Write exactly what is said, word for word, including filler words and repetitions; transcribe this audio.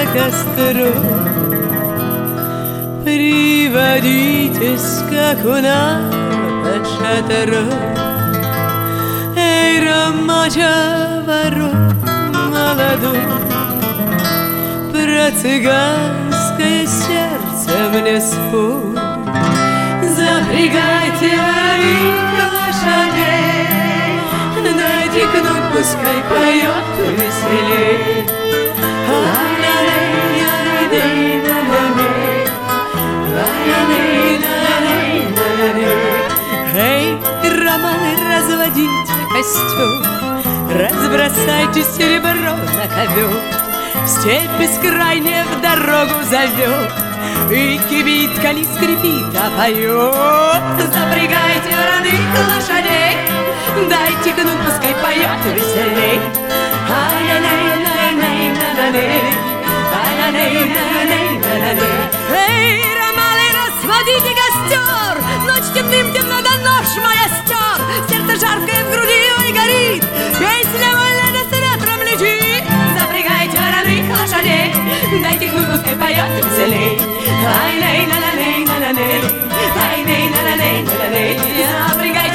костру. Приводите скакуна под шатру. Эй, ромача, ворот молодой, про цыганское сердце мне спой. Запрягайте лошадей, дайте кнут, пускай поет веселей. Эй, романы, разводите костер, разбросайте серебро на ковер. Степь бескрайняя в дорогу зовет, и кибитка не скрипит, а поет. Запрягайте родных лошадей, дайте кнут, пускай поет веселей. Эй, романы, разводите костер, ночь темным темно, да нож моя стер. Сердце жаркое в груди, ой, горит, песня вольная да с ветром летит. Запрягайте родных лошадей, дайте кнут, пускай поет веселей. Ай-лей, на-на-лей, на-на-лей, ай-лей, на-на-лей, на-на-лей. Запрягайте